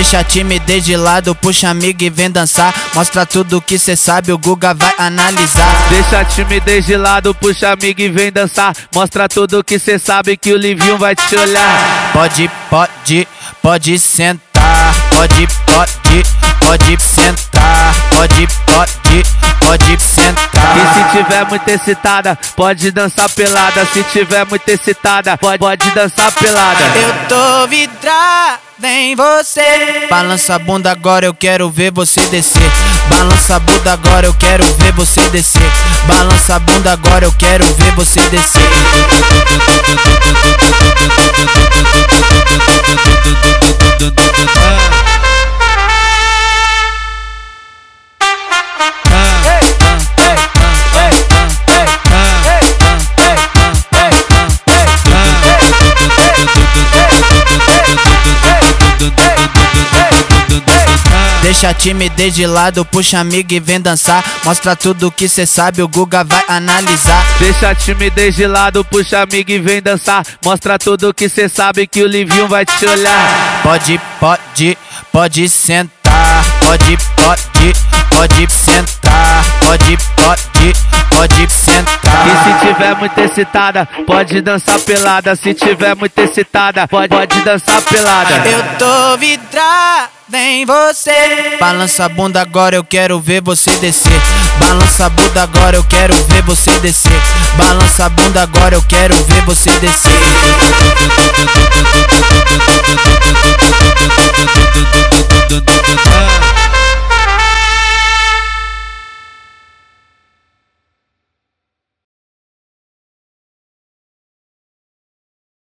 Deixa a timidez de lado, puxa amigo e vem dançar. Mostra tudo que cê sabe, o Guga vai analisar. Deixa a timidez de lado, puxa amigo e vem dançar. Mostra tudo que cê sabe que o Livinho vai te olhar. Pode sentar. Pode sentar. Pode sentar. E se tiver muito excitada, pode dançar pelada. Se tiver muito excitada, pode dançar pelada. Eu tô vidrado em você. Balança a bunda agora, eu quero ver você descer. Balança a bunda agora, eu quero ver você descer. Balança a bunda agora, eu quero ver você descer. Deixa a timidez de lado, puxa amigo e vem dançar. Mostra tudo que cê sabe, o Guga vai analisar. Deixa a timidez de lado, puxa amigo e vem dançar. Mostra tudo que cê sabe que o Livinho vai te olhar. Pode sentar. Pode sentar. Pode sentar. E se tiver muito excitada, pode dançar pelada. Se tiver muito excitada, pode dançar pelada. Eu tô vidrado em você. Balança a bunda agora, eu quero ver você descer. Balança a bunda agora, eu quero ver você descer. Balança a bunda agora, eu quero ver você descer.